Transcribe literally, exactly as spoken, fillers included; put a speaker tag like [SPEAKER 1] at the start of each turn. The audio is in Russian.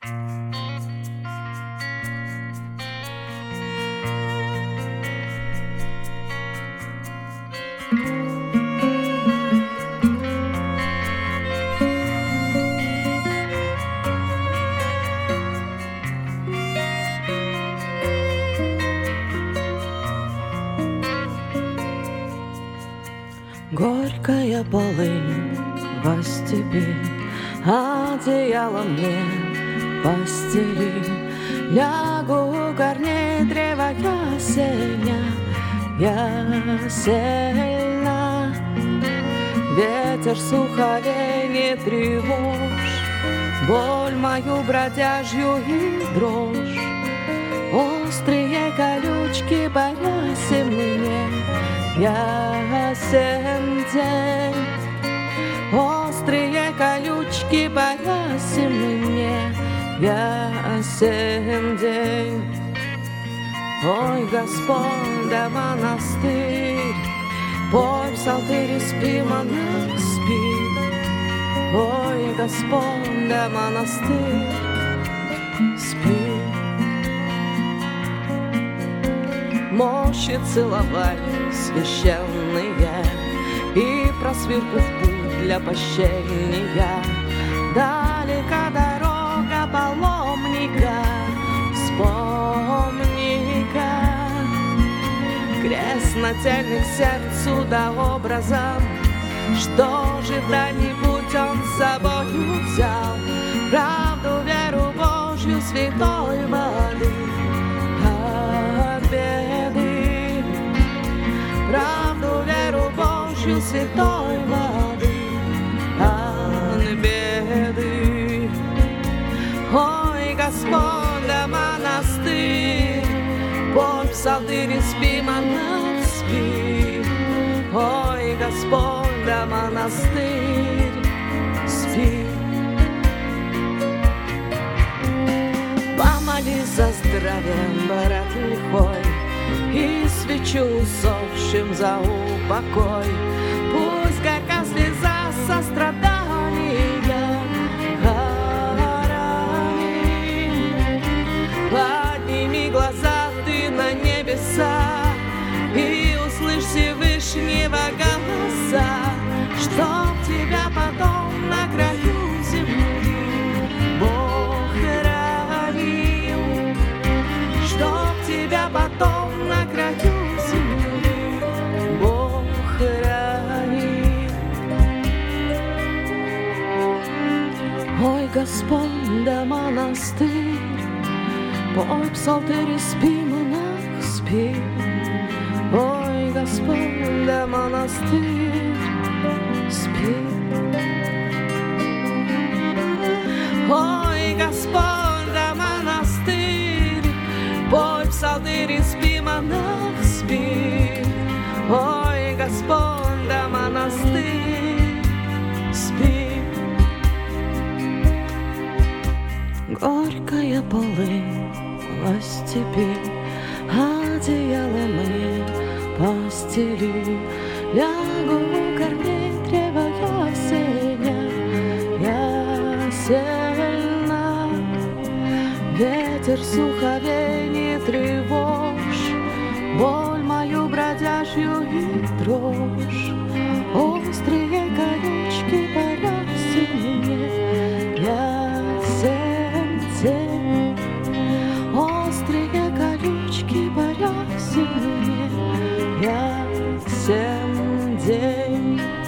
[SPEAKER 1] Горькая полынь во степи, одеяло мне постели. Лягу у корней древа ясеня, ясельна. Ветер суховей не тревожь, боль мою бродяжью и дрожь. Острые колючки по рясе мне, ясен день. Острые колючки по рясе мне, ясен день. Ой, Господь, да монастырь, пой в псалтыре, спи, монах, спи. Ой, Господь, да монастырь, спи. Мощи целовали священные и просвирку в путь для пощения. Далека дорога паломника, вспомни-ка. Крест нательных сердцу да образом, что же в дальний путь он с собою взял. Правду, веру Божью, святой воды от беды. Правду, веру Божью, святой воды от беды. Ой, Господь, да монастырь, пой в псалтыре, спи, монах, спи. Ой, Господь, да монастырь, спи. Помолись за здравием, брат лихой, и свечу усопшим за упокой. Пусть горька слеза сострадания горами. Подними глаза ты на небеса и услышь Всевышнего голоса, чтоб тебя потом на краю земли Бог хранил, чтоб тебя потом на краю земли Бог хранил. Ой, Господь, да монастырь, пой в псалтыре, спи, монах, спи. Ой, Господь, да монастырь, спи. Ой, Господь, да монастырь, пой в псалтыре, спи, монах, спи. Ой, Господь, да монастырь, спи. Горькая полынь во степи, одеяло мне постели. Лягу у корней древа ясеня, ясельна. Ветер суховей не тревожь, боль мою бродяжью и дрожь. Острые колючки по рясе мне, ясен день. Острые колючки по рясе мне, ясен день.